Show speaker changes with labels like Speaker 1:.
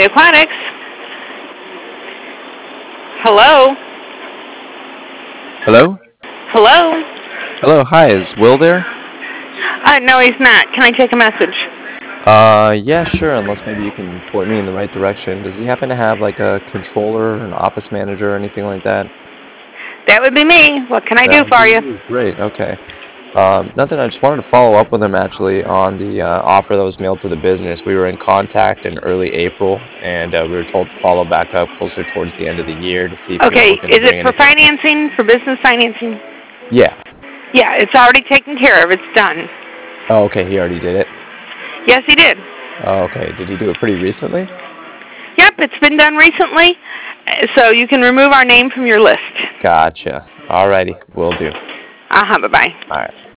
Speaker 1: Maui Aquatics. Hello?
Speaker 2: Hello?
Speaker 1: Hello?
Speaker 2: Hello, hi, is Will there?
Speaker 1: No, he's not. Can I take a message?
Speaker 2: Yeah, sure, unless maybe you can point me in the right direction. Does he happen to have like a controller, an office manager, or anything like that?
Speaker 1: That would be me. What can I
Speaker 2: That
Speaker 1: do
Speaker 2: would be
Speaker 1: for you?
Speaker 2: you. Great, okay. Nothing, I just wanted to follow up with him actually on the offer that was mailed to the business. We were in contact in early April, and we were told to follow back up closer towards the end of the year to see if he was
Speaker 1: Okay,
Speaker 2: looking to
Speaker 1: is it
Speaker 2: bring
Speaker 1: for
Speaker 2: anything.
Speaker 1: financing, for business financing?
Speaker 2: Yeah.
Speaker 1: Yeah, it's already taken care of. It's done.
Speaker 2: Oh, okay, he already did it.
Speaker 1: Yes, he did.
Speaker 2: Oh, okay, did he do it pretty recently?
Speaker 1: Yep, it's been done recently, so you can remove our name from your list.
Speaker 2: Gotcha. Alrighty, will do.
Speaker 1: Bye-bye.
Speaker 2: All right.